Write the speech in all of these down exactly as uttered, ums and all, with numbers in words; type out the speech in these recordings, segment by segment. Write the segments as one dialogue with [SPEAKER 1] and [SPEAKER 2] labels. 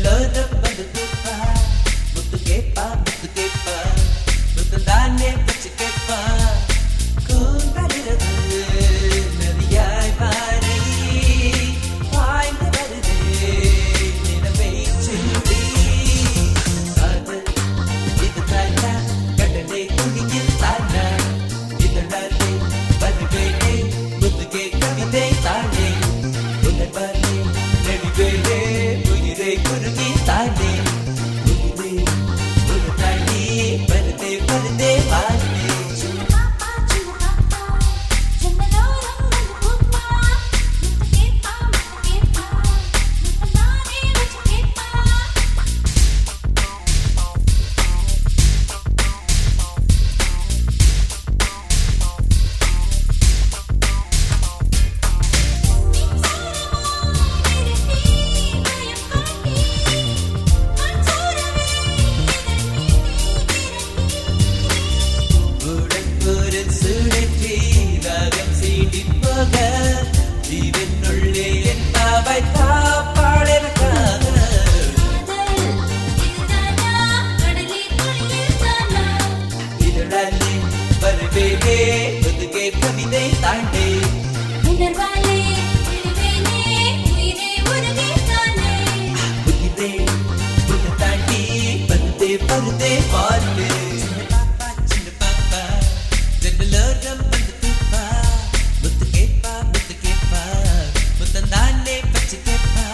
[SPEAKER 1] ஜன்னலோரம் வந்து கேட்பா, முத்து கேட்பா முத்து கேட்பா, முத்து தானே வச்சு கேட்பா. கூந்தலிரவு நதியாய் மாறி பாய்ந்து வருதே நிலவை சுண்டி. காதல் இது தானா கடலை குடியில் தானா, இதனாலே வருவேனே முத்துகே கவிதை தானே. உணர்வானே நெடுவேனே உயிரை குறுகி தானே. உயிரே ஒரு தாண்டி வருதே வருதே வானே. கவிதை தாண்டே உணர்வாலே விழுவேனே உயிரே உருகே தானே. உயிரே உன்னை தாண்டி வருதே வருதே வானே. சின்ன பாப்பா சின்ன பாப்பா ஜன்னலோரம் வந்து கேட்பா, முத்து கேட்பா முத்து கேட்பா, முத்தம் தானே வச்சு கேட்பா.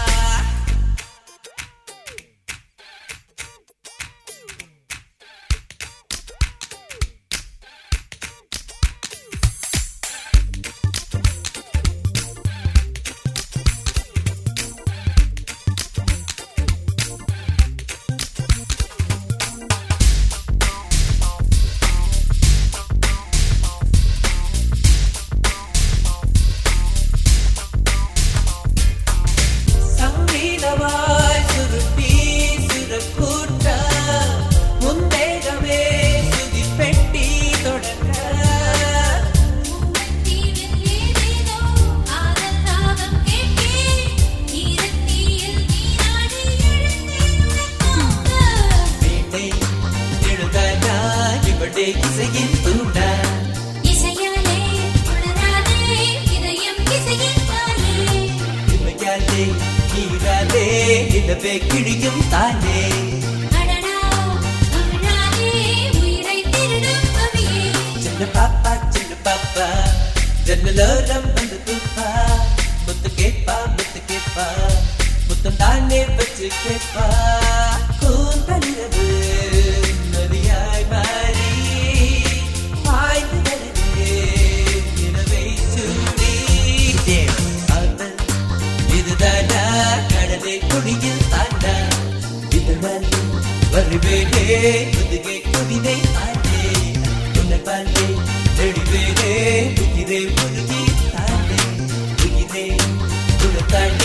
[SPEAKER 1] இசையின் தூண்டா இசையாலே உணராதே இதயம் இசையின் தானே. இமையாலே நீராலே நிலவே கிழியும் தானே. அடடா அழாதே உயிரை திருடும் கவியே. சின்ன பாப்பா சின்ன பாப்பா ஜன்னலோரம் வந்து தூப்பா, முத்து கேட்பா முத்து கேட்பா, முத்தம் தானே வச்சு கேட்பா. கூந்தலிரவு நதியாய் மாறி பாய்ந்து வருதே நிலவை சுண்டி. காதல் இதுதானா கடலை குடியில் தாண்டா, இதனாலே வருவேனே முதுகே கவிதை தானே. உணர்வாலே நெடுவேனே உயிரே உருகி தானே. உயிரே உன்னை தாண்டி